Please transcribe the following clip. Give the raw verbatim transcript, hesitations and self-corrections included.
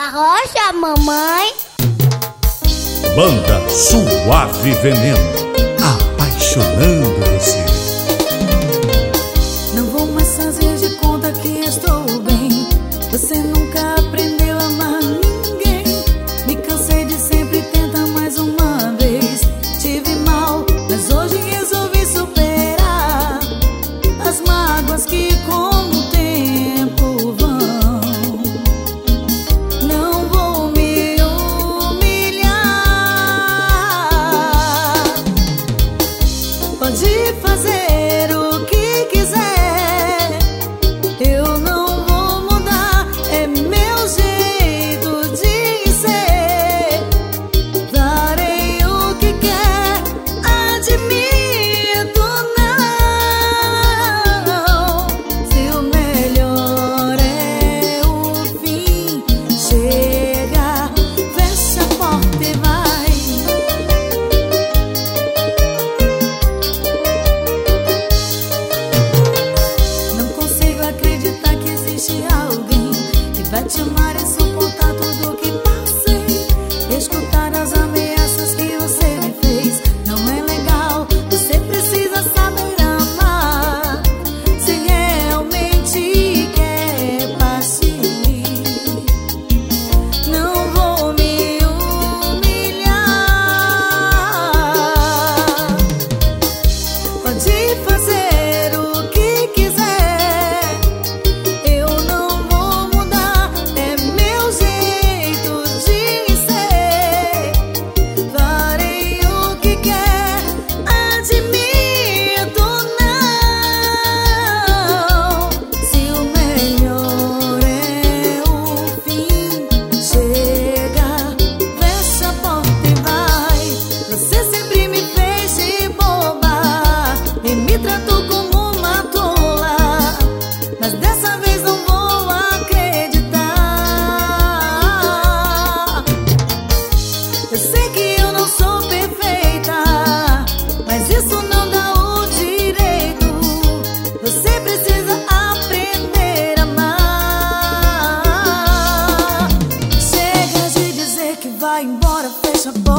rocha, mamãe. Banda Suave Veneno, apaixonando você. Não vou mais fazer de conta que estou bem. Você nunca aprendeu a amar ninguém. Me cansei de sempre tentar mais uma vez. Tive mal, mas hoje resolvi superar as mágoas que com o tempo vão. Não vou me humilhar. Pode fazer o que quiser, eu não vou mudar. É meu jeito de ser. Darei o que quer, admito não. Se o melhor é o fim, chega, fecha a porta e vai. Não consigo acreditar que existe alguém que vai te amar e suportar tudo o que passei. Escutar as ameaças que você me fez não é legal. Você precisa saber amar se realmente quer partir. Não vou me humilhar. Pode fazer o que quiser, eu não vou mudar. É meu jeito de ser. Farei o que quer, admito não. Se o melhor é o fim, chega, fecha a porta e vai. Você sempre me fez de boba e me tratou como uma tola, mas dessa vez não vou acreditar. Eu sei que eu não sou perfeita, mas isso não dá o direito. Você precisa aprender a amar. Chega de dizer que vai embora, fecha a porta.